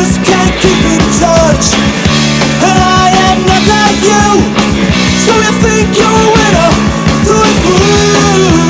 just can't keep in touch. And I am not like you, so you think you're a winner through and through.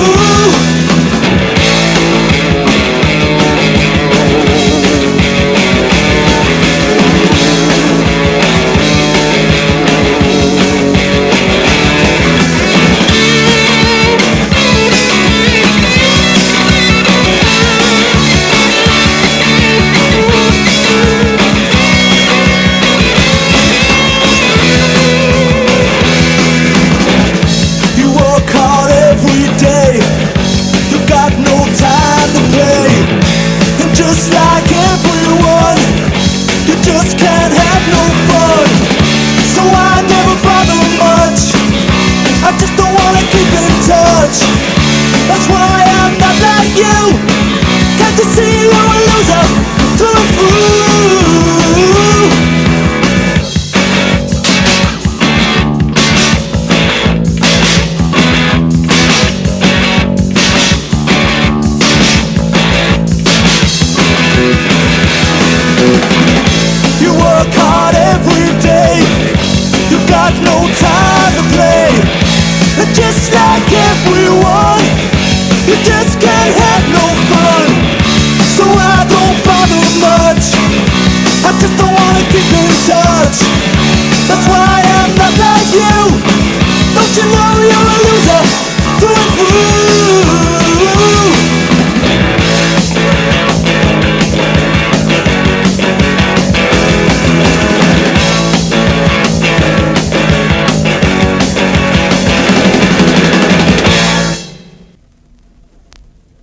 Just like everyone, you just can't have no fun. So I never bother much, I just don't wanna keep in touch. That's why I'm not like you. Can't you see you're a loser through and through? You work hard every day, you got no time